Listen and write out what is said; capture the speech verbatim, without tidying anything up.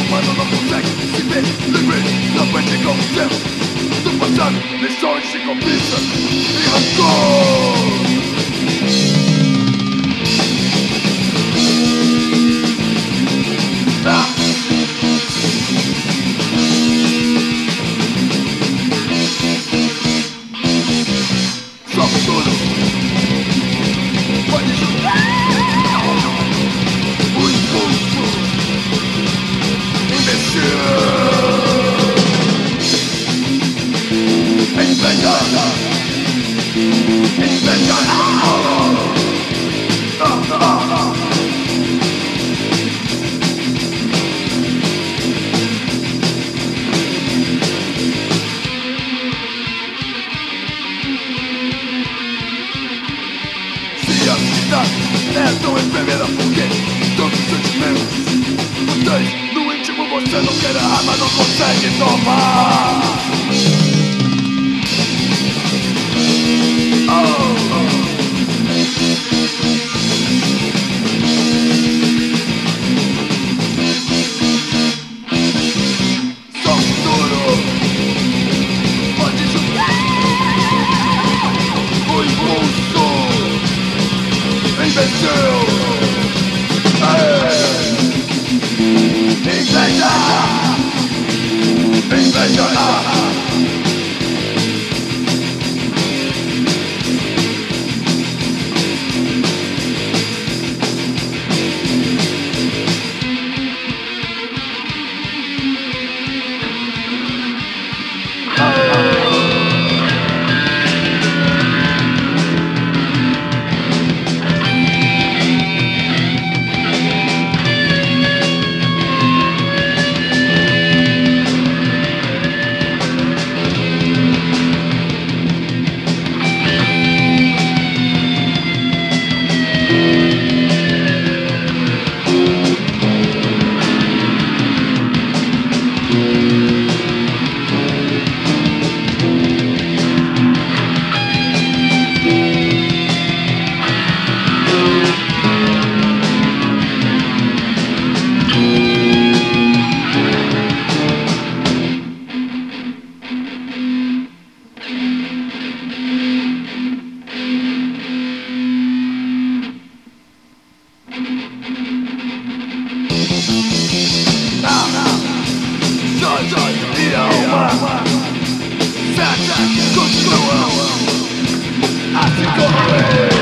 humano não consegue se ver livre da frente com o tempo do passado, lições de conquista e rancor. Ah. Só futuro pode julgar o impulso imbecil. Inveja, inveja, ah, ah, ah. Se a vida é tão enfermeira, porque todos os sentimentos os tens no íntimo, você não quer errar, mas não consegue tomar. Inveja, inveja, e alma, sete, continua, assim como eu.